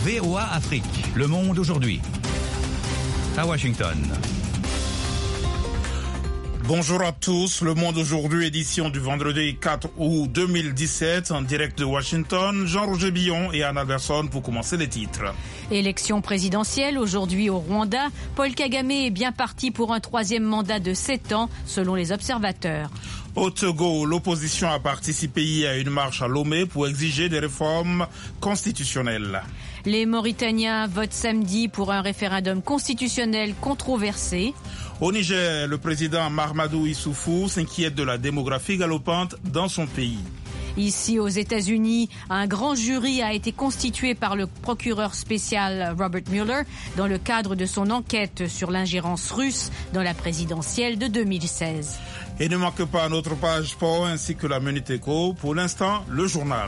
VOA Afrique, le monde aujourd'hui. À Washington. Bonjour à tous, Le Monde aujourd'hui, édition du vendredi 4 août 2017, en direct de Washington. Jean-Roger Billon et Anna Berson pour commencer les titres. Élection présidentielle aujourd'hui au Rwanda. Paul Kagame est bien parti pour un troisième mandat de 7 ans, selon les observateurs. Au Togo, l'opposition a participé hier à une marche à Lomé pour exiger des réformes constitutionnelles. Les Mauritaniens votent samedi pour un référendum constitutionnel controversé. Au Niger, le président Mahamadou Issoufou s'inquiète de la démographie galopante dans son pays. Ici aux États-Unis, un grand jury a été constitué par le procureur spécial Robert Mueller dans le cadre de son enquête sur l'ingérence russe dans la présidentielle de 2016. Et ne manque pas notre page sport ainsi que la Minute Éco. Pour l'instant, le journal.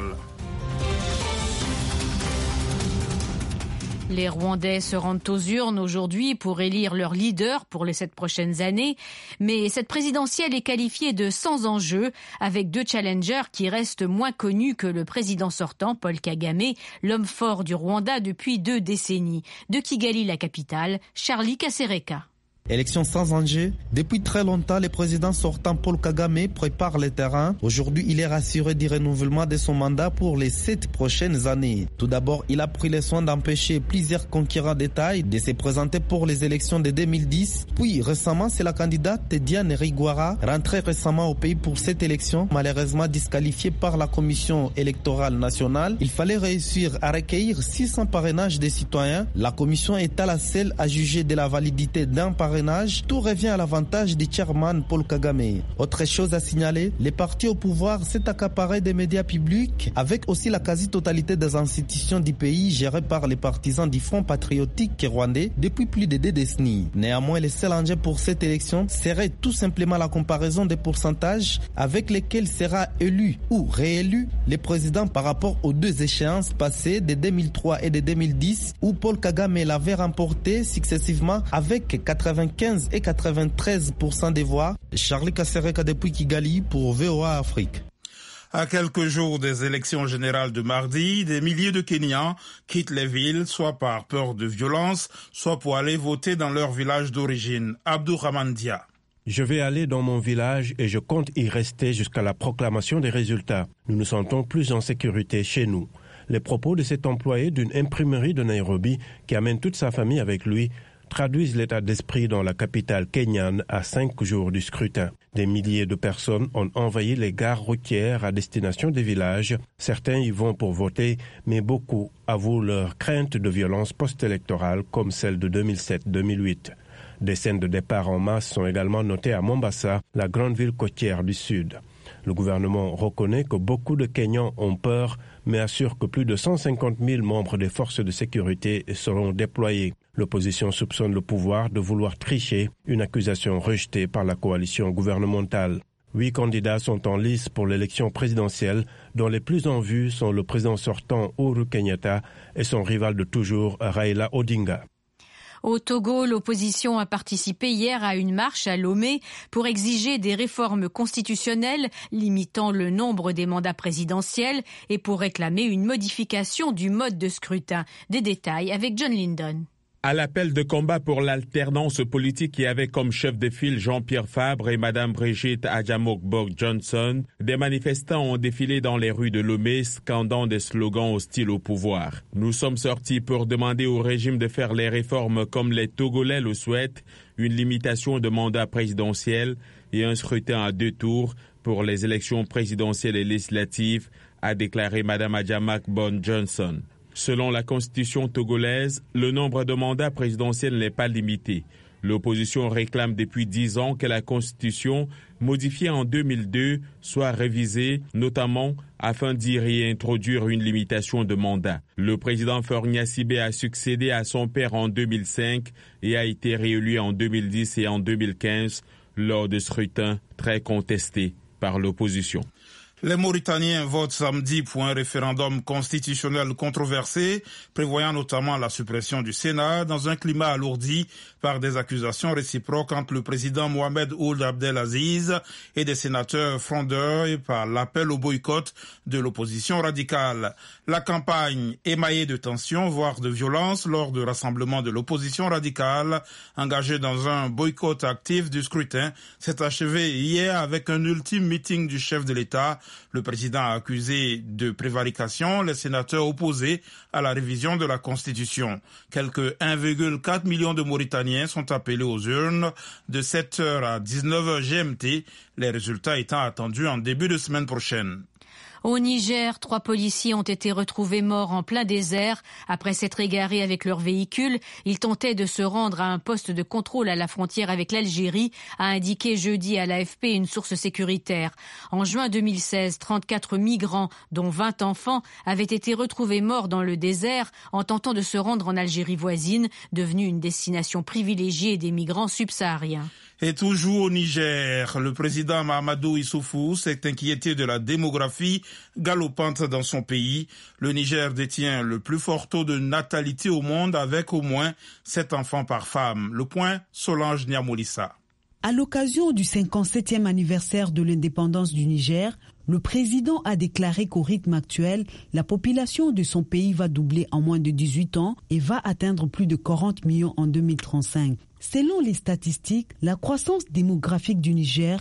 Les Rwandais se rendent aux urnes aujourd'hui pour élire leur leader pour les 7 prochaines années. Mais cette présidentielle est qualifiée de sans enjeu, avec 2 challengers qui restent moins connus que le président sortant, Paul Kagame, l'homme fort du Rwanda depuis 2 décennies. De Kigali, la capitale, Charlie Kasereka. Élection sans enjeu. Depuis très longtemps, le président sortant Paul Kagame prépare le terrain. Aujourd'hui, il est rassuré du renouvellement de son mandat pour les 7 prochaines années. Tout d'abord, il a pris le soin d'empêcher plusieurs concurrents de taille de se présenter pour les élections de 2010. Puis, récemment, c'est la candidate Diane Rwigara, rentrée récemment au pays pour cette élection, malheureusement disqualifiée par la Commission électorale nationale. Il fallait réussir à recueillir 600 parrainages des citoyens. La Commission est à la seule à juger de la validité d'un parrainage. Tout revient à l'avantage du chairman Paul Kagame. Autre chose à signaler, les partis au pouvoir s'est accaparé des médias publics, avec aussi la quasi-totalité des institutions du pays gérées par les partisans du Front patriotique rwandais depuis plus de 2 décennies. Néanmoins, le seul enjeu pour cette élection serait tout simplement la comparaison des pourcentages avec lesquels sera élu ou réélu le président par rapport aux 2 échéances passées de 2003 et de 2010 où Paul Kagame l'avait remporté successivement avec 95 et 93% des voix. Charlie Kasereka depuis Kigali pour VOA Afrique. À quelques jours des élections générales de mardi, des milliers de Kenyans quittent les villes, soit par peur de violence, soit pour aller voter dans leur village d'origine. Abdourahmane Dia. Je vais aller dans mon village et je compte y rester jusqu'à la proclamation des résultats. Nous nous sentons plus en sécurité chez nous. Les propos de cet employé d'une imprimerie de Nairobi qui amène toute sa famille avec lui traduisent l'état d'esprit dans la capitale kenyane à 5 jours du scrutin. Des milliers de personnes ont envahi les gares routières à destination des villages. Certains y vont pour voter, mais beaucoup avouent leur crainte de violence post-électorale comme celle de 2007-2008. Des scènes de départ en masse sont également notées à Mombasa, la grande ville côtière du Sud. Le gouvernement reconnaît que beaucoup de Kenyans ont peur, mais assure que plus de 150 000 membres des forces de sécurité seront déployés. L'opposition soupçonne le pouvoir de vouloir tricher, une accusation rejetée par la coalition gouvernementale. 8 candidats sont en lice pour l'élection présidentielle, dont les plus en vue sont le président sortant Uhuru Kenyatta et son rival de toujours Raila Odinga. Au Togo, l'opposition a participé hier à une marche à Lomé pour exiger des réformes constitutionnelles limitant le nombre des mandats présidentiels et pour réclamer une modification du mode de scrutin. Des détails avec John Lyndon. À l'appel de combat pour l'alternance politique qui avait comme chef de file Jean-Pierre Fabre et Mme Brigitte Adjamok-Johnson, des manifestants ont défilé dans les rues de Lomé, scandant des slogans hostiles au pouvoir. Nous sommes sortis pour demander au régime de faire les réformes comme les Togolais le souhaitent, une limitation de mandat présidentiel et un scrutin à 2 tours pour les élections présidentielles et législatives, a déclaré Mme Adjamok-Johnson. Selon la constitution togolaise, le nombre de mandats présidentiels n'est pas limité. L'opposition réclame depuis 10 ans que la constitution, modifiée en 2002, soit révisée, notamment afin d'y réintroduire une limitation de mandat. Le président Faure Gnassingbé a succédé à son père en 2005 et a été réélu en 2010 et en 2015 lors de scrutins très contestés par l'opposition. Les Mauritaniens votent samedi pour un référendum constitutionnel controversé, prévoyant notamment la suppression du Sénat dans un climat alourdi par des accusations réciproques entre le président Mohamed Ould Abdelaziz et des sénateurs frondeurs et par l'appel au boycott de l'opposition radicale. La campagne émaillée de tensions, voire de violence lors de rassemblements de l'opposition radicale engagée dans un boycott actif du scrutin s'est achevée hier avec un ultime meeting du chef de l'État. Le président a accusé de prévarication les sénateurs opposés à la révision de la Constitution. Quelques 1,4 million de Mauritaniens sont appelés aux urnes de 7h à 19h GMT, les résultats étant attendus en début de semaine prochaine. Au Niger, 3 policiers ont été retrouvés morts en plein désert. Après s'être égarés avec leur véhicule, ils tentaient de se rendre à un poste de contrôle à la frontière avec l'Algérie, a indiqué jeudi à l'AFP une source sécuritaire. En juin 2016, 34 migrants, dont 20 enfants, avaient été retrouvés morts dans le désert en tentant de se rendre en Algérie voisine, devenue une destination privilégiée des migrants subsahariens. Et toujours au Niger, le président Mahamadou Issoufou s'est inquiété de la démographie galopante dans son pays. Le Niger détient le plus fort taux de natalité au monde avec au moins 7 enfants par femme. Le point, Solange Niamolissa. À l'occasion du 57e anniversaire de l'indépendance du Niger, le président a déclaré qu'au rythme actuel, la population de son pays va doubler en moins de 18 ans et va atteindre plus de 40 millions en 2035. Selon les statistiques, la croissance démographique du Niger,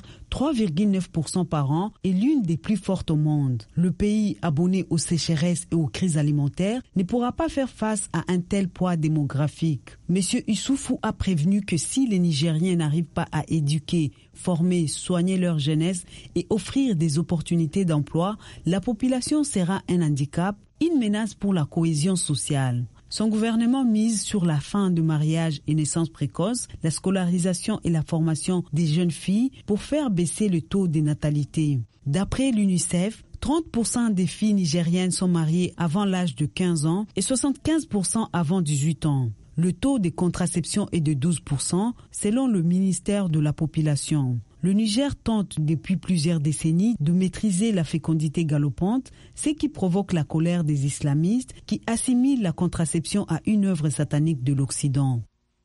3,9% par an, est l'une des plus fortes au monde. Le pays, abonné aux sécheresses et aux crises alimentaires, ne pourra pas faire face à un tel poids démographique. M. Issoufou a prévenu que si les Nigériens n'arrivent pas à éduquer, former, soigner leur jeunesse et offrir des opportunités d'emploi, la population sera un handicap, une menace pour la cohésion sociale. Son gouvernement mise sur la fin de mariage et naissances précoces, la scolarisation et la formation des jeunes filles pour faire baisser le taux de natalité. D'après l'UNICEF, 30% des filles nigériennes sont mariées avant l'âge de 15 ans et 75% avant 18 ans. Le taux de contraception est de 12% selon le ministère de la Population. Le Niger tente depuis plusieurs décennies de maîtriser la fécondité galopante, ce qui provoque la colère des islamistes qui assimilent la contraception à une œuvre satanique de l'Occident.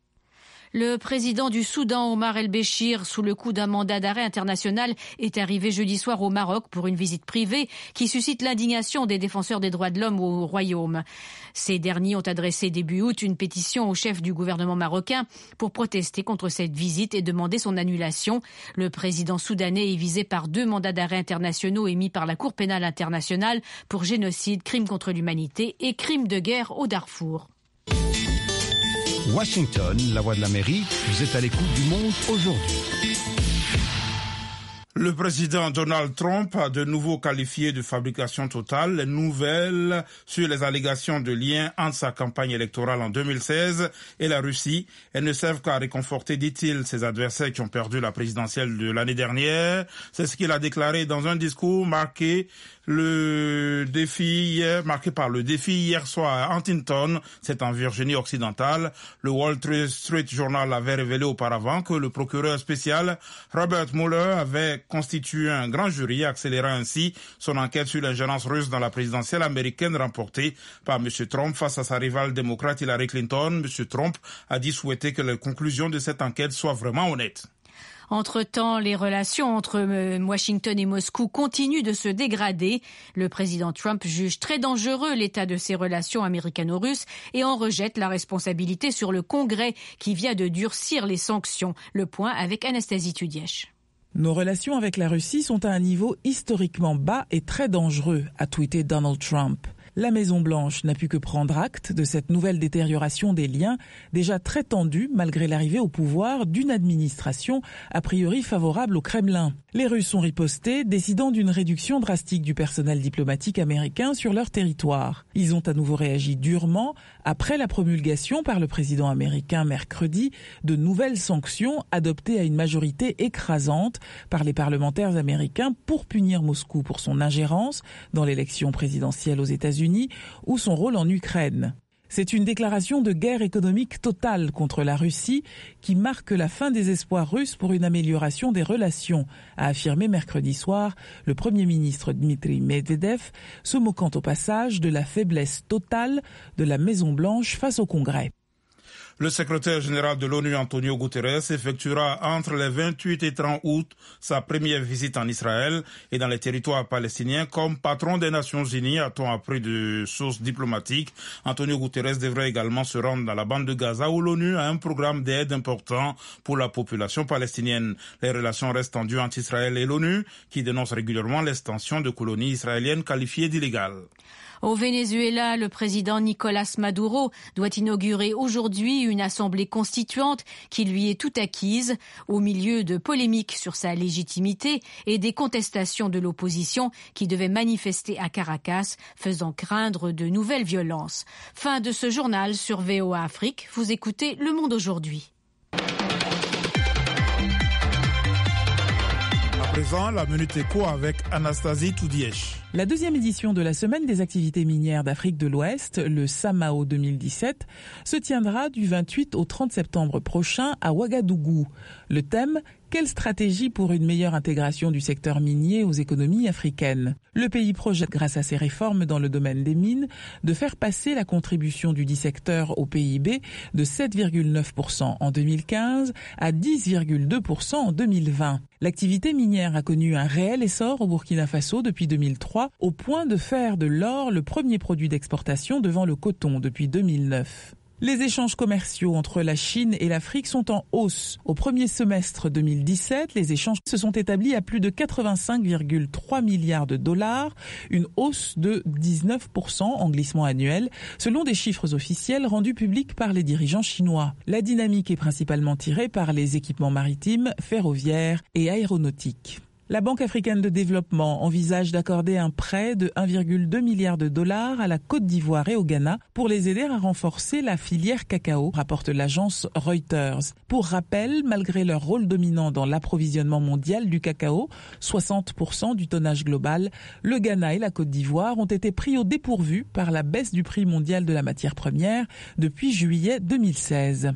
Le président du Soudan, Omar el-Béchir, sous le coup d'un mandat d'arrêt international, est arrivé jeudi soir au Maroc pour une visite privée qui suscite l'indignation des défenseurs des droits de l'homme au Royaume. Ces derniers ont adressé début août une pétition au chef du gouvernement marocain pour protester contre cette visite et demander son annulation. Le président soudanais est visé par 2 mandats d'arrêt internationaux émis par la Cour pénale internationale pour génocide, crime contre l'humanité et crime de guerre au Darfour. Washington, la voix de l'Amérique, vous êtes à l'écoute du Monde aujourd'hui. Le président Donald Trump a de nouveau qualifié de fabrication totale les nouvelles sur les allégations de liens entre sa campagne électorale en 2016 et la Russie. Elles ne servent qu'à réconforter, dit-il, ses adversaires qui ont perdu la présidentielle de l'année dernière. C'est ce qu'il a déclaré dans un discours marqué par le défi hier soir à Huntington, c'est en Virginie occidentale. Le Wall Street Journal avait révélé auparavant que le procureur spécial Robert Mueller avait constitué un grand jury, accélérant ainsi son enquête sur l'ingérence russe dans la présidentielle américaine remportée par M. Trump face à sa rivale démocrate Hillary Clinton. M. Trump a dit souhaiter que les conclusions de cette enquête soient vraiment honnêtes. Entre-temps, les relations entre Washington et Moscou continuent de se dégrader. Le président Trump juge très dangereux l'état de ses relations américano-russes et en rejette la responsabilité sur le Congrès qui vient de durcir les sanctions. Le point avec Anastasie Tudièche. Nos relations avec la Russie sont à un niveau historiquement bas et très dangereux, a tweeté Donald Trump. La Maison-Blanche n'a pu que prendre acte de cette nouvelle détérioration des liens, déjà très tendus malgré l'arrivée au pouvoir d'une administration a priori favorable au Kremlin. Les Russes ont riposté, décidant d'une réduction drastique du personnel diplomatique américain sur leur territoire. Ils ont à nouveau réagi durement après la promulgation par le président américain mercredi de nouvelles sanctions adoptées à une majorité écrasante par les parlementaires américains pour punir Moscou pour son ingérence dans l'élection présidentielle aux États-Unis ou son rôle en Ukraine. C'est une déclaration de guerre économique totale contre la Russie qui marque la fin des espoirs russes pour une amélioration des relations, a affirmé mercredi soir le Premier ministre Dmitry Medvedev, se moquant au passage de la faiblesse totale de la Maison-Blanche face au Congrès. Le secrétaire général de l'ONU, Antonio Guterres, effectuera entre les 28 et 30 août sa première visite en Israël et dans les territoires palestiniens comme patron des Nations Unies, a-t-on appris de sources diplomatiques. Antonio Guterres devrait également se rendre dans la bande de Gaza où l'ONU a un programme d'aide important pour la population palestinienne. Les relations restent tendues entre Israël et l'ONU qui dénonce régulièrement l'extension de colonies israéliennes qualifiées d'illégales. Au Venezuela, le président Nicolás Maduro doit inaugurer aujourd'hui une assemblée constituante qui lui est tout acquise, au milieu de polémiques sur sa légitimité et des contestations de l'opposition qui devait manifester à Caracas, faisant craindre de nouvelles violences. Fin de ce journal sur VOA Afrique. Vous écoutez Le Monde aujourd'hui. À présent, la Minute Éco avec Anastasie Toudièche. La deuxième édition de la Semaine des activités minières d'Afrique de l'Ouest, le SAMAO 2017, se tiendra du 28 au 30 septembre prochain à Ouagadougou. Le thème, quelle stratégie pour une meilleure intégration du secteur minier aux économies africaines? Le pays projette, grâce à ses réformes dans le domaine des mines, de faire passer la contribution du dit secteur au PIB de 7,9% en 2015 à 10,2% en 2020. L'activité minière a connu un réel essor au Burkina Faso depuis 2003, au point de faire de l'or le premier produit d'exportation devant le coton depuis 2009. Les échanges commerciaux entre la Chine et l'Afrique sont en hausse. Au premier semestre 2017, les échanges se sont établis à plus de 85,3 milliards de dollars, une hausse de 19% en glissement annuel, selon des chiffres officiels rendus publics par les dirigeants chinois. La dynamique est principalement tirée par les équipements maritimes, ferroviaires et aéronautiques. La Banque africaine de développement envisage d'accorder un prêt de 1,2 milliard de dollars à la Côte d'Ivoire et au Ghana pour les aider à renforcer la filière cacao, rapporte l'agence Reuters. Pour rappel, malgré leur rôle dominant dans l'approvisionnement mondial du cacao, 60% du tonnage global, le Ghana et la Côte d'Ivoire ont été pris au dépourvu par la baisse du prix mondial de la matière première depuis juillet 2016.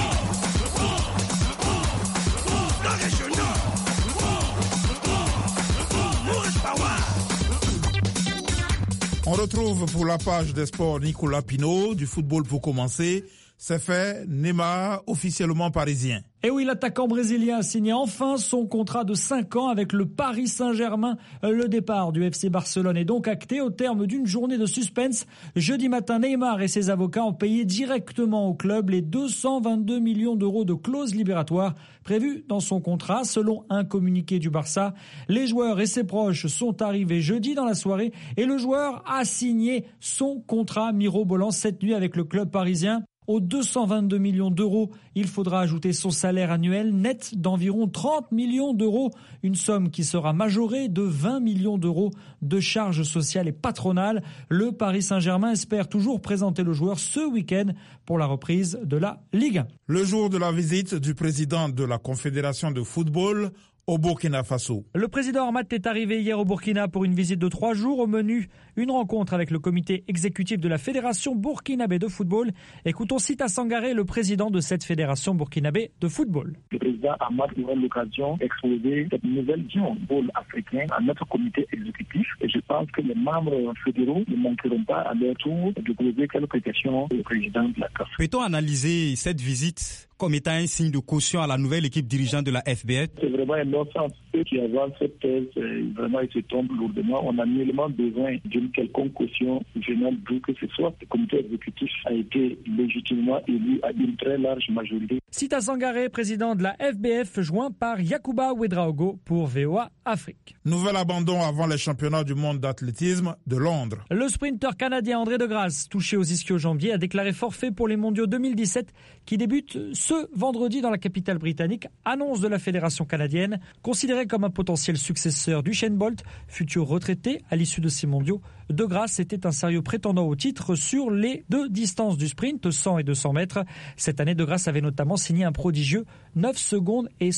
On retrouve pour la page des sports Nicolas Pinault, du football pour commencer. C'est fait, Neymar officiellement parisien. Et oui, l'attaquant brésilien a signé enfin son contrat de 5 ans avec le Paris Saint-Germain. Le départ du FC Barcelone est donc acté au terme d'une journée de suspense. Jeudi matin, Neymar et ses avocats ont payé directement au club les 222 millions d'euros de clause libératoire prévues dans son contrat. Selon un communiqué du Barça, les joueurs et ses proches sont arrivés jeudi dans la soirée et le joueur a signé son contrat mirobolant cette nuit avec le club parisien. Aux 222 millions d'euros, il faudra ajouter son salaire annuel net d'environ 30 millions d'euros, une somme qui sera majorée de 20 millions d'euros de charges sociales et patronales. Le Paris Saint-Germain espère toujours présenter le joueur ce week-end pour la reprise de la Ligue 1. Le jour de la visite du président de la Confédération de football au Burkina Faso. Le président Ahmad est arrivé hier au Burkina pour une visite de 3 jours. Au menu, une rencontre avec le comité exécutif de la Fédération burkinabé de football. Écoutons Sita Sangaré, le président de cette Fédération burkinabé de football. Le président Ahmad aura l'occasion d'exposer cette nouvelle vision football africain à notre comité exécutif. Et je pense que les membres fédéraux ne manqueront pas à leur tour de poser quelques questions au président de la CAF. Peut-on analyser cette visite comme étant un signe de caution à la nouvelle équipe dirigeante de la FBF? C'est vraiment un non-sens. Ceux qui avancent cette thèse, vraiment, ils se tombent lourdement. On a nullement besoin d'une quelconque caution venant d'où que ce soit. Le comité exécutif a été légitimement élu à une très large majorité. Sita Sangaré, président de la FBF, joint par Yacouba Ouedraogo pour VOA Afrique. Nouvel abandon avant les championnats du monde d'athlétisme de Londres. Le sprinter canadien André De Grasse, touché aux ischio-jambiers, a déclaré forfait pour les mondiaux 2017 qui débutent ce vendredi dans la capitale britannique. Annonce de la Fédération canadienne. Considéré comme un potentiel successeur d'Usain Bolt, futur retraité à l'issue de ces mondiaux, De Grasse était un sérieux prétendant au titre sur les 2 distances du sprint, 100 et 200 mètres. Cette année, De Grasse avait notamment signé un prodigieux 9 secondes et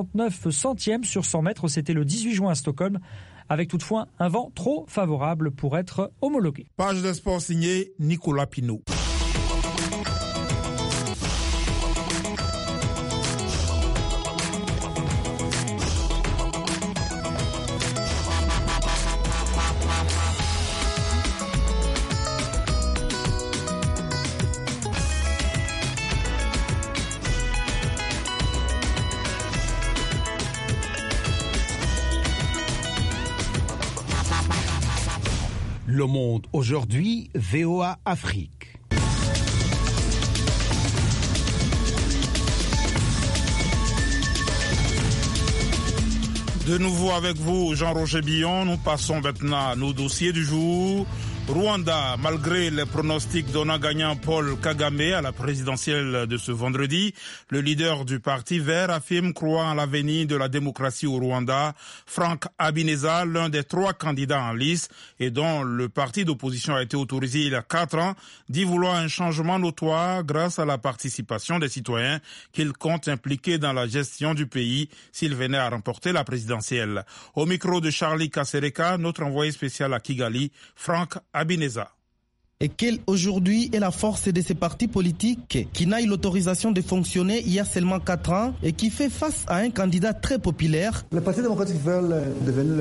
69 centièmes sur 100 mètres. C'était le 18 juin à Stockholm, avec toutefois un vent trop favorable pour être homologué. Page de sport signée Nicolas Pinault. Le Monde aujourd'hui, VOA Afrique. De nouveau avec vous, Jean-Roger Billon. Nous passons maintenant à nos dossiers du jour. Rwanda, malgré les pronostics donnant gagnant Paul Kagame à la présidentielle de ce vendredi, le leader du Parti vert affirme croire en l'avenir de la démocratie au Rwanda. Frank Habineza, l'un des 3 candidats en lice et dont le parti d'opposition a été autorisé il y a 4 ans, dit vouloir un changement notoire grâce à la participation des citoyens qu'il compte impliquer dans la gestion du pays s'il venait à remporter la présidentielle. Au micro de Charlie Kasereka, notre envoyé spécial à Kigali, Frank Habineza. Et quelle aujourd'hui est la force de ces partis politiques qui n'a eu l'autorisation de fonctionner il y a seulement 4 ans et qui fait face à un candidat très populaire. Les partis démocratiques veulent devenir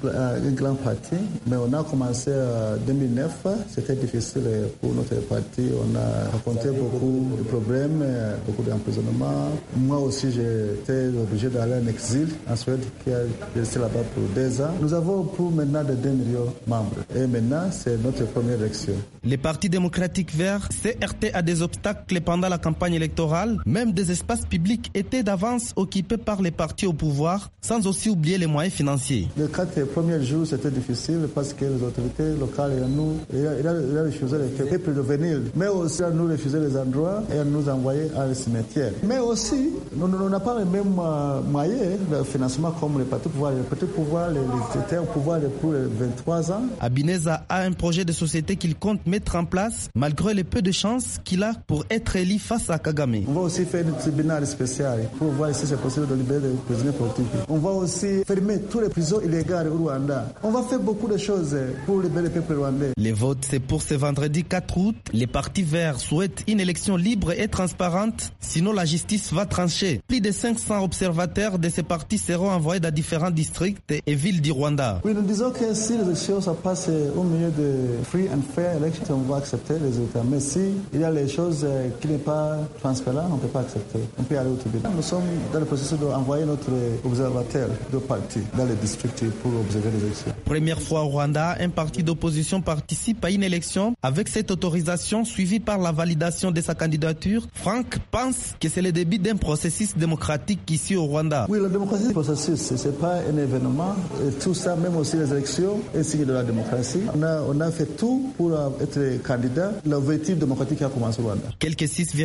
un grand parti, mais on a commencé en 2009, c'était difficile pour notre parti, on a rencontré beaucoup de problèmes, beaucoup d'emprisonnements. Moi aussi j'étais obligé d'aller en exil en Suède, qui a resté là-bas pour 2 ans. Nous avons pour maintenant de 2 millions de membres et maintenant c'est notre première élection. Les partis démocratiques verts s'est heurté à des obstacles pendant la campagne électorale. Même des espaces publics étaient d'avance occupés par les partis au pouvoir, sans aussi oublier les moyens financiers. Les 4 premiers jours, c'était difficile parce que les autorités locales et nous, il a refusé les peuples de venir. Mais aussi, à nous refuser les endroits et à nous envoyer à les cimetières. Mais aussi, nous n'avons pas les mêmes moyens de financement comme les partis pouvoirs. Les partis pouvoirs, les étaient au pouvoir depuis 23 ans. Habineza a un projet de société qu'il compte mettre en place malgré les peu de chances qu'il a pour être élu face à Kagame. On va aussi faire un tribunal spécial pour voir si c'est possible de libérer les prisonniers politiques. On va aussi fermer toutes les prisons illégales au Rwanda. On va faire beaucoup de choses pour libérer le peuple rwandais. Les votes, c'est pour ce vendredi 4 août. Les partis verts souhaitent une élection libre et transparente, sinon la justice va trancher. Plus de 500 observateurs de ces partis seront envoyés dans différents districts et villes du Rwanda. Oui, nous disons que si les élections se passent au milieu de free and fair elections, on va accepter les résultats. Mais si il y a les choses qui n'est pas transparentes, on ne peut pas accepter. On peut aller au tribunal. Nous sommes dans le processus d'envoyer notre observateur de parti dans les districts pour observer les élections. Première fois au Rwanda, un parti d'opposition participe à une élection. Avec cette autorisation suivie par la validation de sa candidature, Frank pense que c'est le début d'un processus démocratique ici au Rwanda. Oui, la démocratie, c'est un processus. Ce n'est pas un événement. Et tout ça, même aussi les élections, est signe de la démocratie. On a fait tout pour être candidat. L'objectif démocratique a commencé au Rwanda. Quelques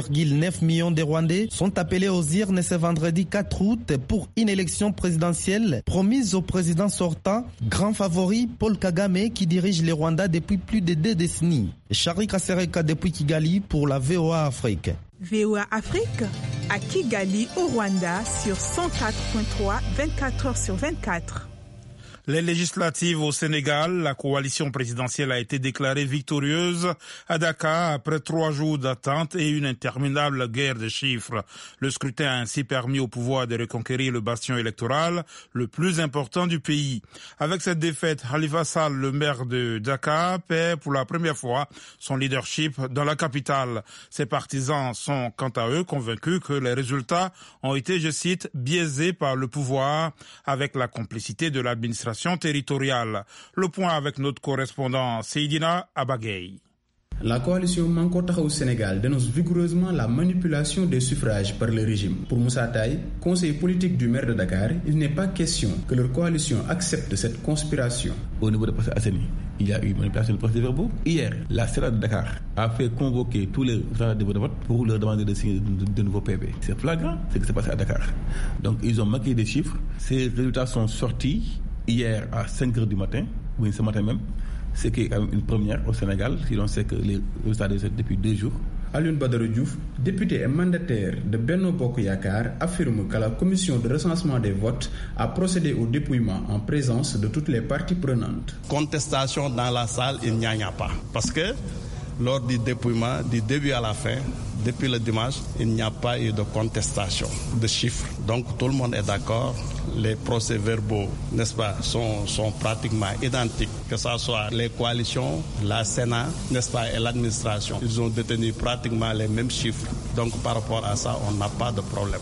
6,9 millions de Rwandais sont appelés aux urnes ce vendredi 4 août pour une élection présidentielle promise au président sortant, grand favori Paul Kagame qui dirige le Rwanda depuis plus de 2 décennies. Charlie Kasereka depuis Kigali pour la VOA Afrique. VOA Afrique à Kigali au Rwanda sur 104.3, 24 heures sur 24. Les législatives au Sénégal, la coalition présidentielle a été déclarée victorieuse à Dakar après 3 jours d'attente et une interminable guerre de chiffres. Le scrutin a ainsi permis au pouvoir de reconquérir le bastion électoral le plus important du pays. Avec cette défaite, Khalifa Sall, le maire de Dakar, perd pour la première fois son leadership dans la capitale. Ses partisans sont quant à eux convaincus que les résultats ont été, je cite, biaisés par le pouvoir avec la complicité de l'administration territoriale. Le point avec notre correspondant Seydina Abagay. La coalition Manko Taxawu Sénégal dénonce vigoureusement la manipulation des suffrages par le régime. Pour Moussa Taye, conseiller politique du maire de Dakar, il n'est pas question que leur coalition accepte cette conspiration. Au niveau de Parcelles Assainies, il y a eu manipulation de procès-verbaux. Hier, la CEDA de Dakar a fait convoquer tous les gens de vote pour leur demander de signer de nouveaux PV. C'est flagrant ce qui s'est passé à Dakar. Donc ils ont manqué des chiffres. Ces résultats sont sortis hier à 5h du matin, oui, ce matin même. C'est quand même une première au Sénégal, si l'on sait que les résultats depuis 2 jours. Alioune Badara Diouf, député et mandataire de Benno Bokk Yakaar, affirme que la commission de recensement des votes a procédé au dépouillement en présence de toutes les parties prenantes. Contestation dans la salle, il n'y en a pas. Parce que lors du dépouillement, du début à la fin, depuis le dimanche, il n'y a pas eu de contestation de chiffres. Donc tout le monde est d'accord. Les procès-verbaux, n'est-ce pas, sont pratiquement identiques. Que ce soit les coalitions, la Sénat, n'est-ce pas, et l'administration. Ils ont détenu pratiquement les mêmes chiffres. Donc par rapport à ça, on n'a pas de problème.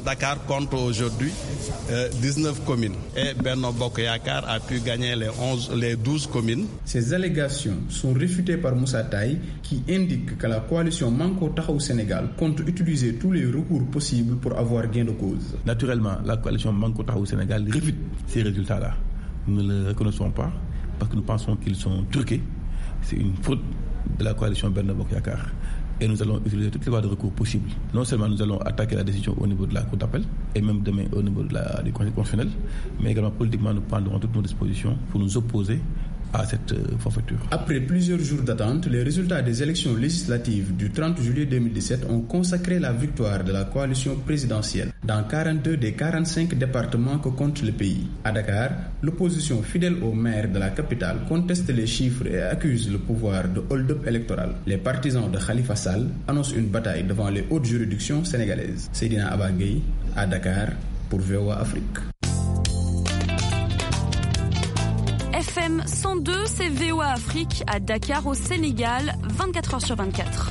Dakar compte aujourd'hui 19 communes et Benno Bokk Yakaar a pu gagner les 12 communes. Ces allégations sont réfutées par Moussa Taye qui indique que la coalition Manko Taxawu Sénégal compte utiliser tous les recours possibles pour avoir gain de cause. Naturellement, la coalition Manko Taxawu Sénégal réfute ces résultats-là. Nous ne les reconnaissons pas parce que nous pensons qu'ils sont truqués. C'est une faute de la coalition Benno Bokk Yakaar. Et nous allons utiliser toutes les voies de recours possibles. Non seulement nous allons attaquer la décision au niveau de la Cour d'appel, et même demain au niveau du Conseil constitutionnel, mais également politiquement nous prendrons toutes nos dispositions pour nous opposer à cette forfaiture. Après plusieurs jours d'attente, les résultats des élections législatives du 30 juillet 2017 ont consacré la victoire de la coalition présidentielle dans 42 des 45 départements que compte le pays. À Dakar, l'opposition fidèle au maire de la capitale conteste les chiffres et accuse le pouvoir de hold-up électoral. Les partisans de Khalifa Sall annoncent une bataille devant les hautes juridictions sénégalaises. Seydina Abba Gueye à Dakar pour VOA Afrique. FM 102, c'est VOA Afrique à Dakar au Sénégal, 24h/24.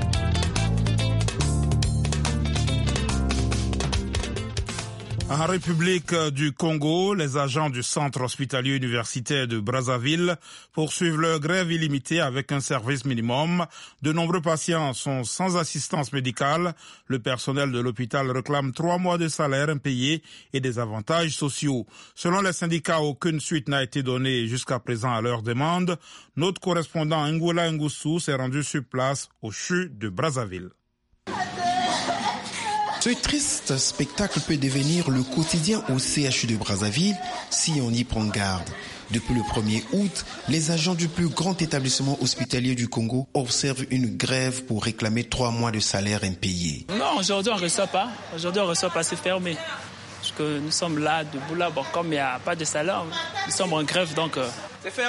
En République du Congo, les agents du centre hospitalier universitaire de Brazzaville poursuivent leur grève illimitée avec un service minimum. De nombreux patients sont sans assistance médicale. Le personnel de l'hôpital réclame 3 mois de salaire impayés et des avantages sociaux. Selon les syndicats, aucune suite n'a été donnée jusqu'à présent à leurs demandes. Notre correspondant Ngola Ngoussou s'est rendu sur place au CHU de Brazzaville. Ce triste spectacle peut devenir le quotidien au CHU de Brazzaville si on y prend garde. Depuis le 1er août, les agents du plus grand établissement hospitalier du Congo observent une grève pour réclamer 3 mois de salaire impayé. Non, aujourd'hui on ne reçoit pas. Aujourd'hui on ne reçoit pas, c'est fermé. Parce que nous sommes là, debout là, bon, comme il n'y a pas de salaire, nous sommes en grève donc... C'est fermé ?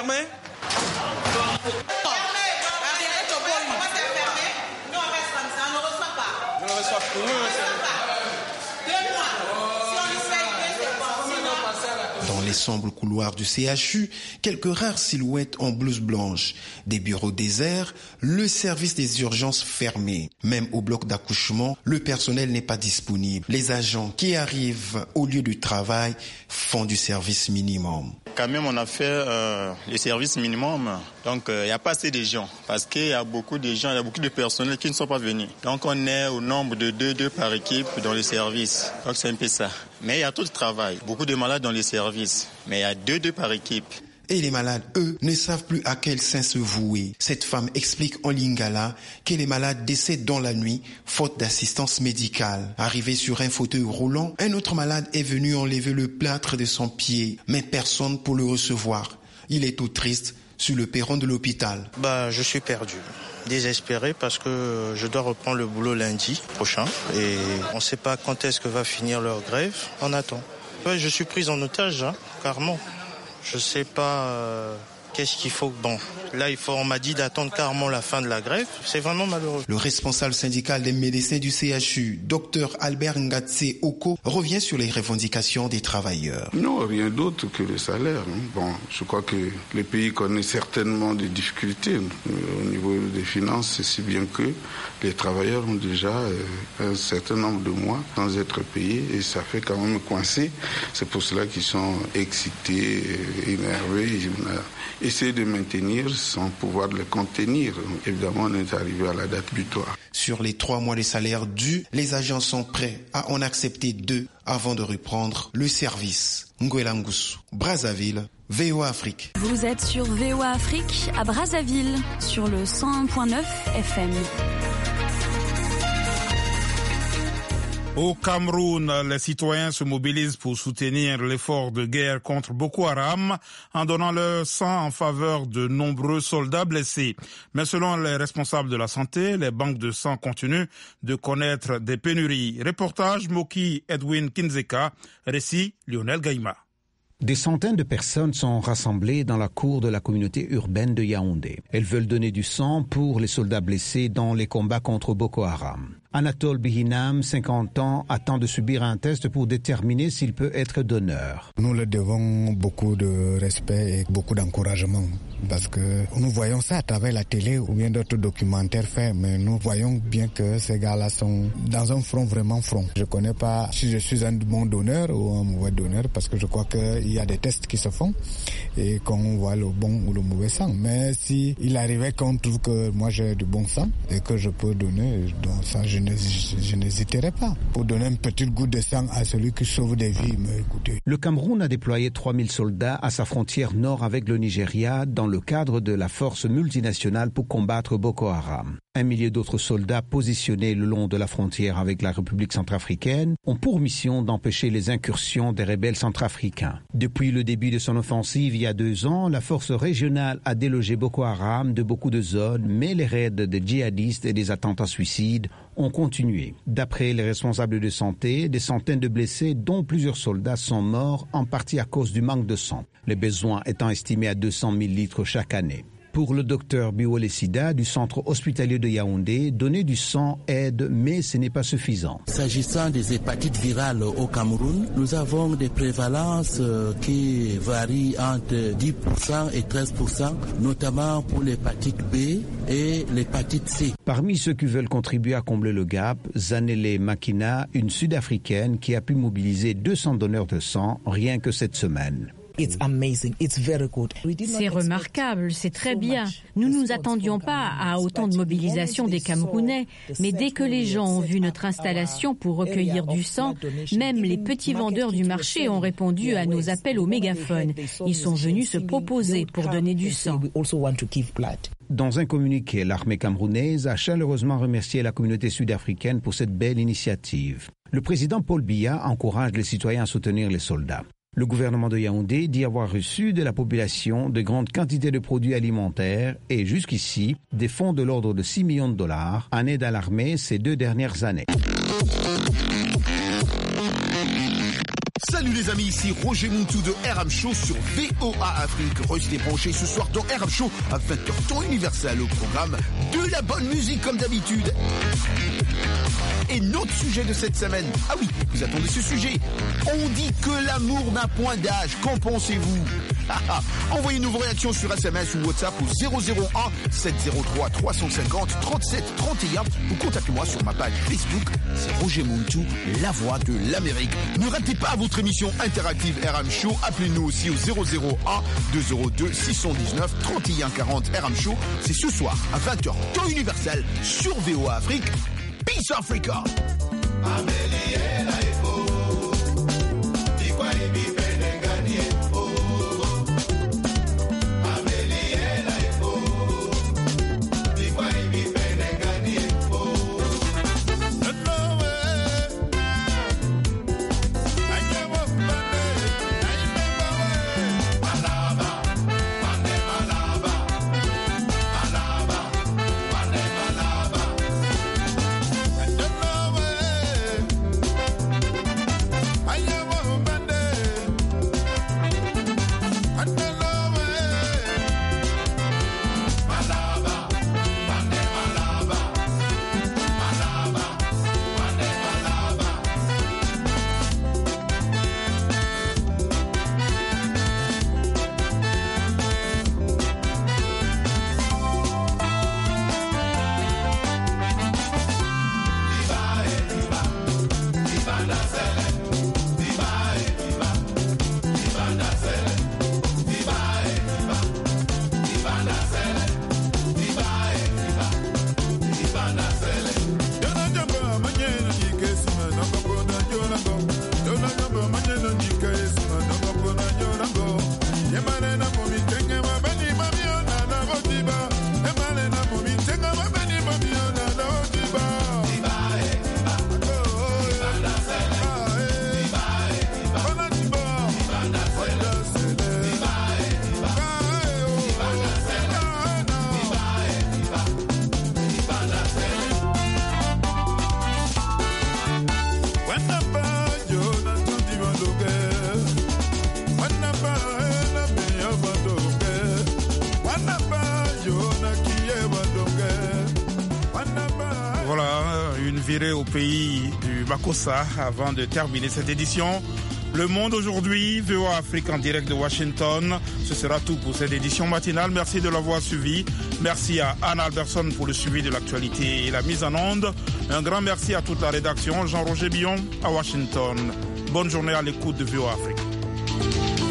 Dans les sombres couloirs du CHU, quelques rares silhouettes en blouse blanche, des bureaux déserts, le service des urgences fermé. Même au bloc d'accouchement, le personnel n'est pas disponible. Les agents qui arrivent au lieu du travail font du service minimum. Quand même, on a fait le service minimum. Donc, il n'y a pas assez de gens. Parce qu'il y a beaucoup de gens, il y a beaucoup de personnels qui ne sont pas venus. Donc, on est au nombre de 2 par équipe dans les services. Donc, c'est un peu ça. Mais il y a tout le travail. Beaucoup de malades dans les services. Mais il y a 2 par équipe. Et les malades, eux, ne savent plus à quel sein se vouer. Cette femme explique en lingala que les malades décèdent dans la nuit, faute d'assistance médicale. Arrivé sur un fauteuil roulant, un autre malade est venu enlever le plâtre de son pied, mais personne pour le recevoir. Il est tout triste sur le perron de l'hôpital. Je suis perdu, désespéré parce que je dois reprendre le boulot lundi prochain et on ne sait pas quand est-ce que va finir leur grève. On attend. Je suis prise en otage, carrément. Je sais pas qu'est-ce qu'il faut. Bon, là, on m'a dit d'attendre carrément la fin de la grève. C'est vraiment malheureux. Le responsable syndical des médecins du CHU, Dr Albert Ngatse Oko, revient sur les revendications des travailleurs. Non, rien d'autre que le salaire. Bon, je crois que le pays connaît certainement des difficultés au niveau des finances, si bien que les travailleurs ont déjà un certain nombre de mois sans être payés et ça fait quand même coincer. C'est pour cela qu'ils sont excités, énervés. Essayer de maintenir sans pouvoir le contenir. Évidemment, on est arrivé à la date butoir. Sur les 3 mois de salaire dus, les agents sont prêts à en accepter 2 avant de reprendre le service. Ngola Ngoussou, Brazzaville, VOA Afrique. Vous êtes sur VOA Afrique à Brazzaville, sur le 101.9 FM. Au Cameroun, les citoyens se mobilisent pour soutenir l'effort de guerre contre Boko Haram en donnant leur sang en faveur de nombreux soldats blessés. Mais selon les responsables de la santé, les banques de sang continuent de connaître des pénuries. Reportage Moki Edwin Kinzeka, récit Lionel Gaïma. Des centaines de personnes sont rassemblées dans la cour de la communauté urbaine de Yaoundé. Elles veulent donner du sang pour les soldats blessés dans les combats contre Boko Haram. Anatole Bihinam, 50 ans, attend de subir un test pour déterminer s'il peut être donneur. Nous leur devons beaucoup de respect et beaucoup d'encouragement parce que nous voyons ça à travers la télé ou bien d'autres documentaires faits, mais nous voyons bien que ces gars-là sont dans un front vraiment front. Je ne connais pas si je suis un bon donneur ou un mauvais donneur parce que je crois qu'il y a des tests qui se font et qu'on voit le bon ou le mauvais sang. Mais si il arrivait qu'on trouve que moi j'ai du bon sang et que je peux donner, donc ça je n'hésiterai pas pour donner une petite goutte de sang à celui qui sauve des vies. Mais écoutez. Le Cameroun a déployé 3000 soldats à sa frontière nord avec le Nigeria dans le cadre de la force multinationale pour combattre Boko Haram. 1 millier d'autres soldats positionnés le long de la frontière avec la République centrafricaine ont pour mission d'empêcher les incursions des rebelles centrafricains. Depuis le début de son offensive il y a 2 ans, la force régionale a délogé Boko Haram de beaucoup de zones, mais les raids de djihadistes et des attentats suicides ont continué. D'après les responsables de santé, des centaines de blessés, dont plusieurs soldats, sont morts, en partie à cause du manque de sang, les besoins étant estimés à 200 000 litres chaque année. Pour le docteur Biwole Sida du centre hospitalier de Yaoundé, donner du sang aide, mais ce n'est pas suffisant. S'agissant des hépatites virales au Cameroun, nous avons des prévalences qui varient entre 10% et 13%, notamment pour l'hépatite B et l'hépatite C. Parmi ceux qui veulent contribuer à combler le gap, Zanele Makina, une Sud-Africaine qui a pu mobiliser 200 donneurs de sang rien que cette semaine. C'est remarquable, c'est très bien. Nous ne nous attendions pas à autant de mobilisation des Camerounais, mais dès que les gens ont vu notre installation pour recueillir du sang, même les petits vendeurs du marché ont répondu à nos appels au mégaphone. Ils sont venus se proposer pour donner du sang. Dans un communiqué, l'armée camerounaise a chaleureusement remercié la communauté sud-africaine pour cette belle initiative. Le président Paul Biya encourage les citoyens à soutenir les soldats. Le gouvernement de Yaoundé dit avoir reçu de la population de grandes quantités de produits alimentaires et jusqu'ici des fonds de l'ordre de 6 millions de dollars en aide à l'armée ces 2 dernières années. Salut les amis, ici Roger Muntou de RM Show sur VOA Afrique. Restez branchés ce soir dans RM Show à 20h temps universel au programme de la bonne musique comme d'habitude. Et notre sujet de cette semaine, ah oui, vous attendez ce sujet. On dit que l'amour n'a point d'âge, qu'en pensez-vous? Envoyez-nous vos réactions sur SMS ou WhatsApp au 001 703 350 37 31 ou contactez-moi sur ma page Facebook, c'est Roger Muntou, la voix de l'Amérique. Ne ratez pas votre émission interactive RM Show, appelez-nous aussi au 001 202 619 31 40 RM Show, c'est ce soir à 20h temps universel sur VOA Afrique. Peace Africa. virer au pays du Makossa avant de terminer cette édition. Le Monde aujourd'hui, VOA Afrique en direct de Washington. Ce sera tout pour cette édition matinale. Merci de l'avoir suivi. Merci à Anna Alberson pour le suivi de l'actualité et la mise en onde. Un grand merci à toute la rédaction. Jean-Roger Billon à Washington. Bonne journée à l'écoute de VOA Afrique.